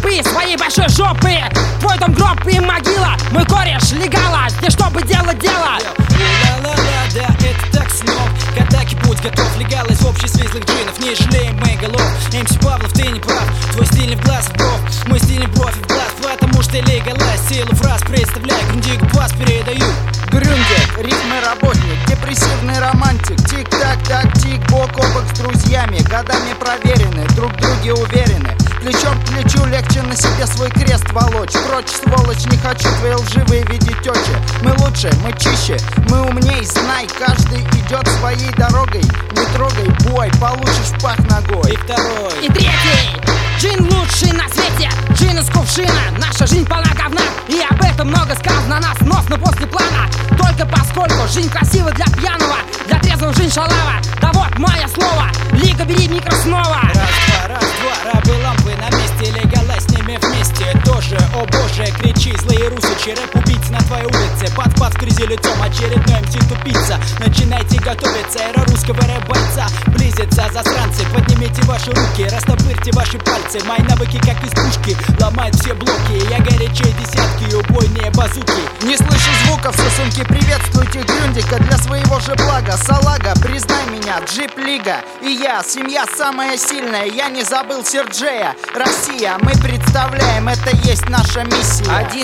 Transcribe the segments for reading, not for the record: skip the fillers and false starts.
горбы своей большой жопы. Твой дом гроб и могила, мой кореш легала, здесь чтобы делать дело. Ла-ла-ла, да, это так снов. К атаке будь готов, легал из общества злых джинов. Не жалеем мы голов. МС Павлов, ты не прав. Твой стиль не в глаз, в бровь, мой стиль не в бровь, в глаз. Потому что легалайз, силу фраз представляю, грундик бас передаю. Грюндик, рифмы работник, депрессивный романтик. Тик-так, так-тик, бок о бок с друзьями. Годами проверены, друг в друге уверены. Плечом к плечу легче на себе свой крест волочь. Прочь, сволочь, не хочу твои лживые видеть тёчи. Мы лучше, мы чище, мы умней. Знай, каждый идет своей дорогой. Не трогай бой, получишь в пах ногой. И второй, И третий, джин лучший на свете, джин из кувшина. Наша жизнь полна говна, и об этом много сказано. Нас нос, но после плана. Только поскольку жизнь красива для пьяного, для трезвого жизнь шалава. Да вот мое слово, Лига, бери микро снова. раз, два, рабы лампы на месте. Легалайз с ними вместе тоже, о боже, кричи, злые русичи. Рэп убийцы на твоей улице, под в грязи лицом, очередной МС тупица. Начинайте готовиться, эра русского рэп-бойца близится, засранцы, поднимите ваши руки, растопырьте ваши пальцы. Мои навыки как из пушки, ломают все блоки. Я горячее десятки, убойные базуки. Не слышу звуков, сосунки, приветствуйте Грюндика для своего же блага. Салага, признай меня, Джип Лига и я, семья самая сильная. Я не забыл Серджея, Россия, мы представляем, это есть наша миссия.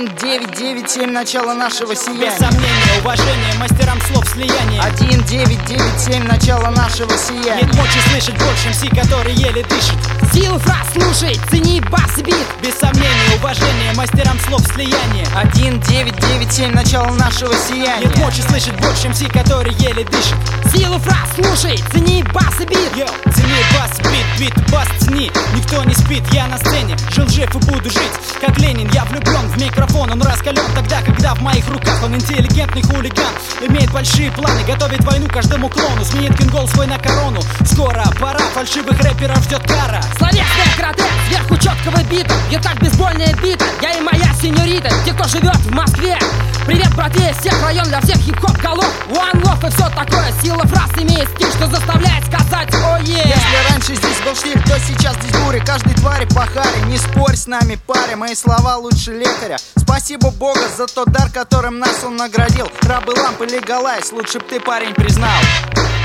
1997, начало нашего сияния. Без сомнения, уважение мастерам слов слияния. 1997, начало нашего сияния. Нет мочи слышать больше МС, который еле дышит. Силу фраз слушай, цени бас и бит. Без сомнения, уважение мастерам слов слияния. 1997, начало нашего сияния. Нет мочи слышать больше МС, который еле дышит. Силу фраз слушай, цени бас и бит. Йоу, цени бас, бит, бас цени. Никто не спит, я на сцене, жил жив и буду жить. Как Ленин, я влюблен в микрофон. Он раскален тогда, когда в моих руках. Он интеллигентный хулиган, имеет большие планы, готовит войну каждому клону. Сменит кингол свой на корону. Скоро пора, фальшивых рэперов ждет кара. Словесная карате, сверху четкого бита. Я так бейсбольная бита, я и моя сеньорита. Те, кто живет в Москве, привет, братья из всех районов, для всех хип-хоп голов. One love и все такое, сила фраз имеет стиль, что заставляет сказать «О е». Если раньше здесь был штиль, то сейчас здесь буря. Каждый твари по харе, не спорь с нами, паря. Мои слова лучше лекаря. Спасибо Бога за тот дар, которым нас он наградил. Рабы лампы легалайз, лучше б ты, парень, признал.